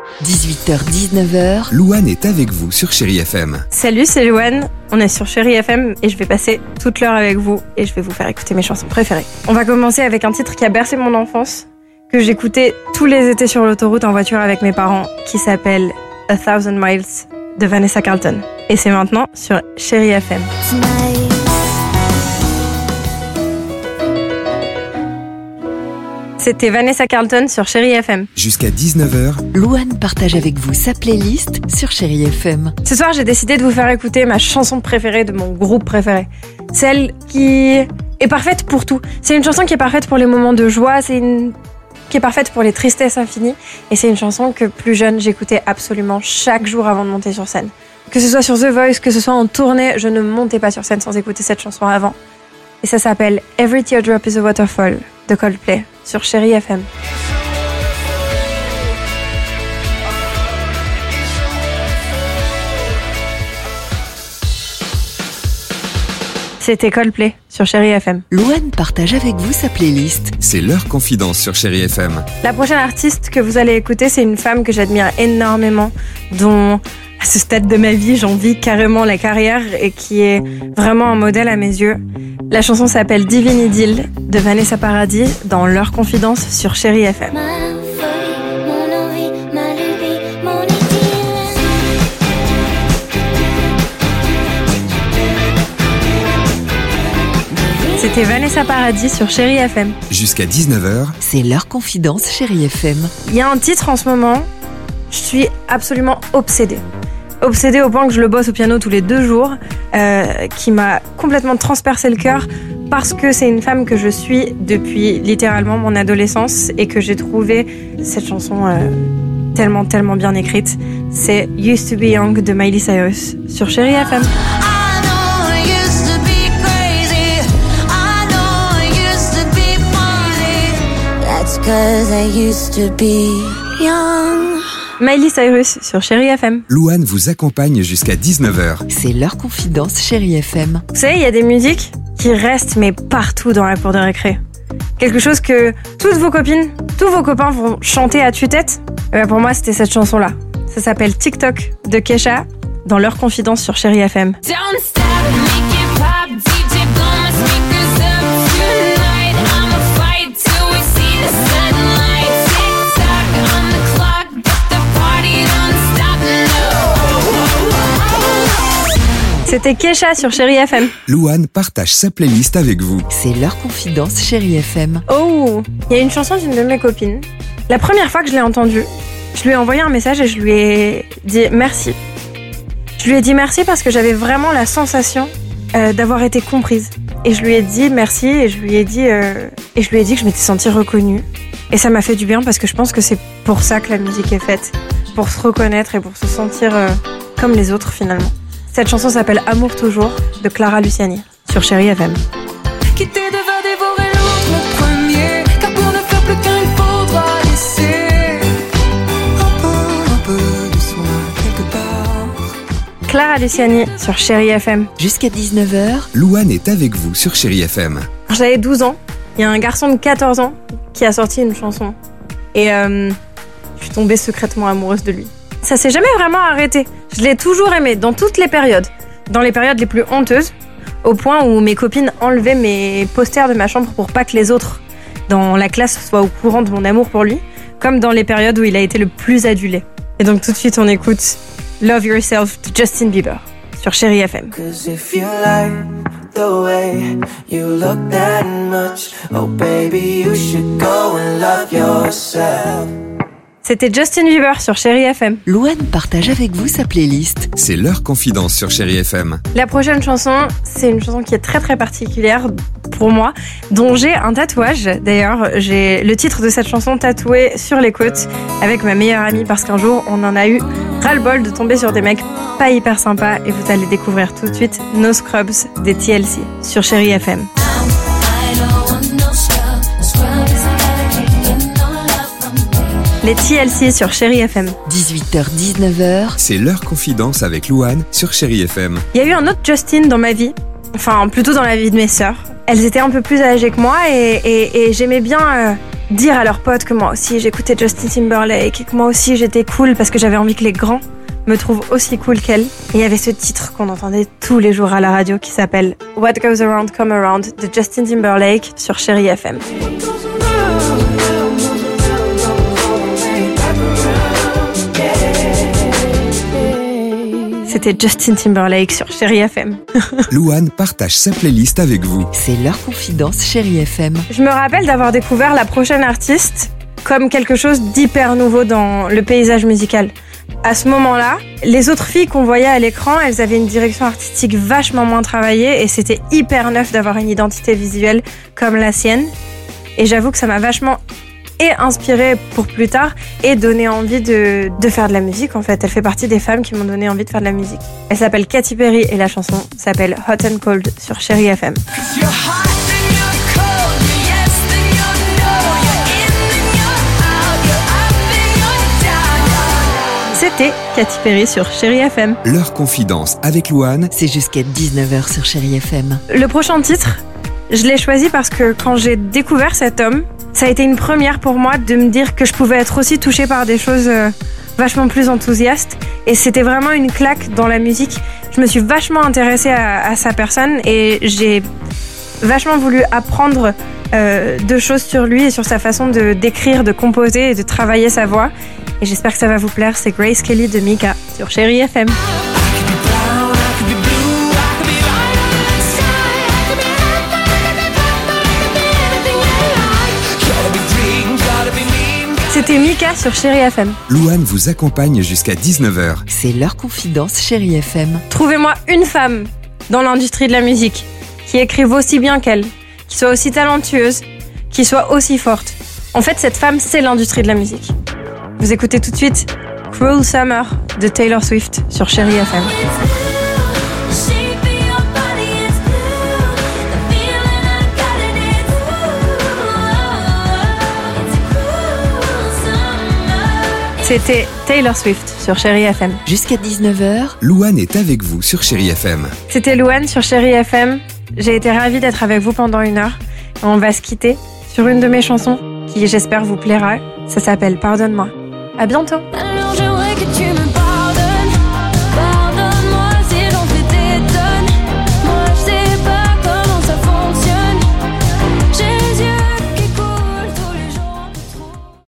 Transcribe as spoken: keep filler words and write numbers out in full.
dix-huit heures dix-neuf, Louane est avec vous sur Chérie F M. Salut, c'est Louane. On est sur Chérie F M et je vais passer toute l'heure avec vous et je vais vous faire écouter mes chansons préférées. On va commencer avec un titre qui a bercé mon enfance, que j'écoutais tous les étés sur l'autoroute en voiture avec mes parents, qui s'appelle A Thousand Miles de Vanessa Carlton. Et c'est maintenant sur Chérie F M. C'était Vanessa Carlton sur Chérie F M. Jusqu'à dix-neuf heures, Louane partage avec vous sa playlist sur Chérie F M. Ce soir, j'ai décidé de vous faire écouter ma chanson préférée de mon groupe préféré. Celle qui est parfaite pour tout. C'est une chanson qui est parfaite pour les moments de joie, c'est une qui est parfaite pour les tristesses infinies. Et c'est une chanson que plus jeune, j'écoutais absolument chaque jour avant de monter sur scène. Que ce soit sur The Voice, que ce soit en tournée, je ne montais pas sur scène sans écouter cette chanson avant. Et ça s'appelle Every Teardrop is a Waterfall de Coldplay sur Chérie F M. C'était Coldplay sur Chérie F M. Louane partage avec vous sa playlist. c'est leur confidence sur Chérie F M. La prochaine artiste que vous allez écouter, c'est une femme que j'admire énormément, dont à ce stade de ma vie, j'envie carrément la carrière et qui est vraiment un modèle à mes yeux. La chanson s'appelle Divine Idylle de Vanessa Paradis dans Leur Confidence sur Chérie F M. C'était Vanessa Paradis sur Chérie F M. Jusqu'à dix-neuf heures, C'est leur confidence Chérie F M. Il y a un titre en ce moment, je suis absolument obsédée. Obsédée au point que je le bosse au piano tous les deux jours, euh, qui m'a complètement transpercé le cœur parce que c'est une femme que je suis depuis littéralement mon adolescence et que j'ai trouvé cette chanson euh, tellement, tellement bien écrite. C'est Used to Be Young de Miley Cyrus sur Chérie F M. Cause I used to be young. Miley Cyrus sur Chérie F M. Louane vous accompagne jusqu'à dix-neuf heures. C'est leur confidence Chérie F M. Vous savez, il y a des musiques qui restent mais partout dans la cour de récré. Quelque chose que toutes vos copines, tous vos copains vont chanter à tue-tête. Et ben pour moi, c'était cette chanson-là. Ça s'appelle TikTok de Kesha dans Leur Confidence sur Chérie F M. Don't stop, make it pop, D J blow my speakers up tonight. I'ma fight till we see the sunlight. Tick tock on the clock, but the party don't stop, no. C'était Kesha sur Chérie F M. Louane partage sa playlist avec vous. C'est leur confidence Chérie F M. Oh, il y a une chanson d'une de mes copines. La première fois que je l'ai entendue, je lui ai envoyé un message et je lui ai dit merci. Je lui ai dit merci parce que j'avais vraiment la sensation euh, d'avoir été comprise. Et je lui ai dit merci et je lui ai dit euh, et je lui ai dit que je m'étais sentie reconnue. Et ça m'a fait du bien parce que je pense que c'est pour ça que la musique est faite, pour se reconnaître et pour se sentir euh, comme les autres finalement. Cette chanson s'appelle Amour toujours de Clara Luciani sur Chérie F M. Quitter devant dévorer l'autre premier, car pour ne faire plus qu'un, il faudra laisser un peu, un peu de soi quelque part. Clara Luciani sur Chérie F M. Jusqu'à dix-neuf heures, Louane est avec vous sur Chérie F M. J'avais douze ans, il y a un garçon de quatorze ans qui a sorti une chanson. Et euh, je suis tombée secrètement amoureuse de lui. Ça s'est jamais vraiment arrêté. Je l'ai toujours aimé, dans toutes les périodes. Dans les périodes les plus honteuses, au point où mes copines enlevaient mes posters de ma chambre pour pas que les autres dans la classe soient au courant de mon amour pour lui, comme dans les périodes où il a été le plus adulé. Et donc tout de suite on écoute Love Yourself de Justin Bieber sur Chérie F M. Cause if you like the way you look that much, oh baby, you should go and love yourself. C'était Justin Bieber sur Chérie F M. Louane partage avec vous sa playlist. C'est leur confidence sur Chérie F M. La prochaine chanson, c'est une chanson qui est très très particulière pour moi, dont j'ai un tatouage. D'ailleurs, j'ai le titre de cette chanson tatoué sur les côtes avec ma meilleure amie parce qu'un jour, on en a eu ras-le-bol de tomber sur des mecs pas hyper sympas et vous allez découvrir tout de suite No Scrubs des T L C sur Chérie F M. Les T L C sur Chérie F M. dix-huit heures dix-neuf, C'est leur confidence avec Louane sur Chérie F M. Il y a eu un autre Justin dans ma vie, enfin plutôt dans la vie de mes sœurs. Elles étaient un peu plus âgées que moi et, et, et j'aimais bien euh, dire à leurs potes que moi aussi j'écoutais Justin Timberlake et que moi aussi j'étais cool parce que j'avais envie que les grands me trouvent aussi cool qu'elle. Et il y avait ce titre qu'on entendait tous les jours à la radio qui s'appelle What Goes Around Come Around de Justin Timberlake sur Chérie F M. C'était Justin Timberlake sur Chérie F M. Louane partage sa playlist avec vous. C'est leur confidence Chérie F M. Je me rappelle d'avoir découvert la prochaine artiste comme quelque chose d'hyper nouveau dans le paysage musical. À ce moment-là, les autres filles qu'on voyait à l'écran, elles avaient une direction artistique vachement moins travaillée et c'était hyper neuf d'avoir une identité visuelle comme la sienne. Et j'avoue que ça m'a vachement et inspirée pour plus tard et donné envie de, de faire de la musique en fait. Elle fait partie des femmes qui m'ont donné envie de faire de la musique. Elle s'appelle Katy Perry et la chanson s'appelle Hot and Cold sur Chérie F M. C'était Katy Perry sur Chérie F M. Leur confidence avec Louane, C'est jusqu'à dix-neuf heures sur Chérie F M. Le prochain titre, je l'ai choisi parce que quand j'ai découvert cet homme, ça a été une première pour moi de me dire que je pouvais être aussi touchée par des choses euh, vachement plus enthousiastes. Et c'était vraiment une claque dans la musique. Je me suis vachement intéressée à, à sa personne et j'ai vachement voulu apprendre euh, deux choses sur lui et sur sa façon de d'écrire, de composer et de travailler sa voix. Et j'espère que ça va vous plaire. C'est Grace Kelly de Mika sur Chérie F M. C'était Mika sur Chérie F M. Louane vous accompagne jusqu'à dix-neuf heures. C'est leur confidence Chérie F M. Trouvez-moi une femme dans l'industrie de la musique qui écrive aussi bien qu'elle, qui soit aussi talentueuse, qui soit aussi forte. En fait, cette femme, c'est l'industrie de la musique. Vous écoutez tout de suite Cruel Summer de Taylor Swift sur Chérie F M. C'était Taylor Swift sur Chérie F M. Jusqu'à dix-neuf heures, Louane est avec vous sur Chérie F M. C'était Louane sur Chérie F M. J'ai été ravie d'être avec vous pendant une heure. Et on va se quitter sur une de mes chansons qui, j'espère, vous plaira. Ça s'appelle Pardonne-moi. À bientôt.